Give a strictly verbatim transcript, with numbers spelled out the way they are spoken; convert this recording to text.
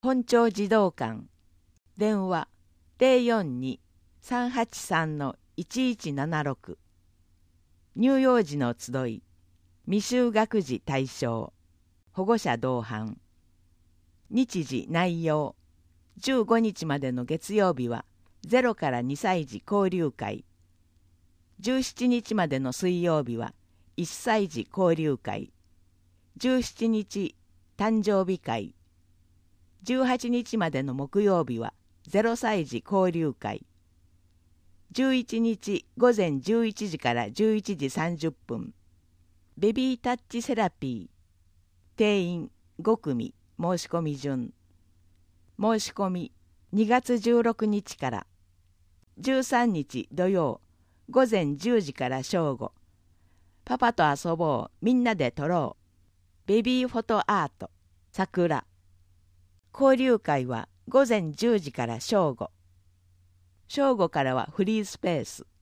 本町児童館電話 ゼロよんに さんはちさん いちいちななろく 乳幼児の集い未就学児対象保護者同伴日時内容じゅうごにちまでの月曜日はゼロからにさい児交流会じゅうしちにちまでの水曜日はいっさい児交流会じゅうしちにち誕生日会じゅうはちにちまでの木曜日はゼロさい児交流会じゅういちにちごぜんじゅういちじからじゅういちじさんじゅっぷんベビータッチセラピー定員ごくみ申し込み順申し込みにがつじゅうろくにちからじゅうさんにち土曜ごぜんじゅうじから正午パパと遊ぼうみんなで撮ろうベビーフォトアート桜交流会はごぜんじゅうじから正午正午からはフリースペース